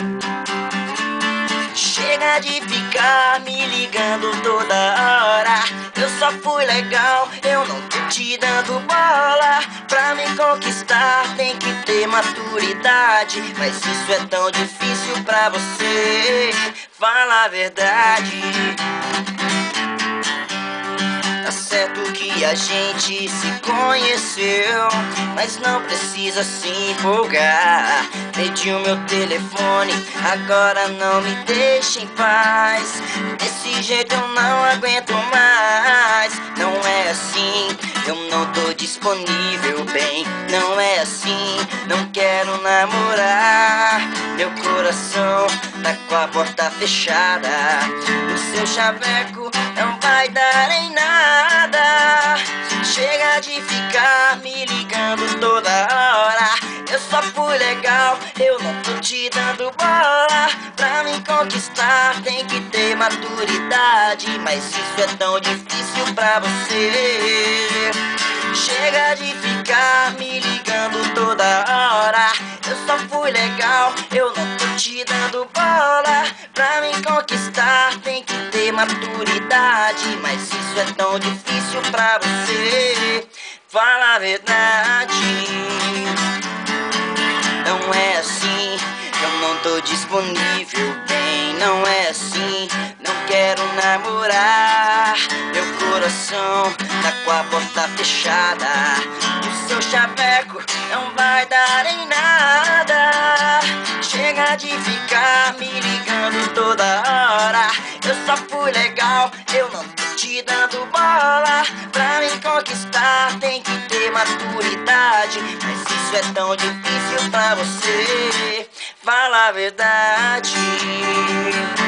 Chega de ficar me ligando toda hora. Eu só fui legal, eu não tô te dando bola. Pra me conquistar tem que ter maturidade. Mas isso é tão difícil pra você. Fala a verdade. Tá certo que a gente se conheceu, mas não precisa se empolgar. Pedi o meu telefone, agora não me deixa em paz. Desse jeito eu não aguento mais. Não é assim, eu não tô disponível, bem. Não é assim, não quero namorar. Meu coração tá com a porta fechada. O seu chaveco não vai dar em nada. Chega de ficar me ligando toda hora. Eu só fui legal, eu não tô te dando bola. Pra me conquistar tem que ter maturidade. Mas isso é tão difícil pra você. Chega de ficar me ligando toda hora. Eu só fui legal, eu não tô te dando bola. Pra me conquistar tem que ter maturidade. Mas isso é tão difícil pra você. Fala a verdade. Não é assim, eu não tô disponível, bem. Não é assim, não quero namorar. Meu coração tá com a porta fechada. O seu chaveco não vai dar em nada. Chega de ficar me ligando toda hora. Eu só fui legal, eu não tô te dando bola. Pra me conquistar tem que ter maturidade. Mas isso é tão difícil pra você. Fala a verdade.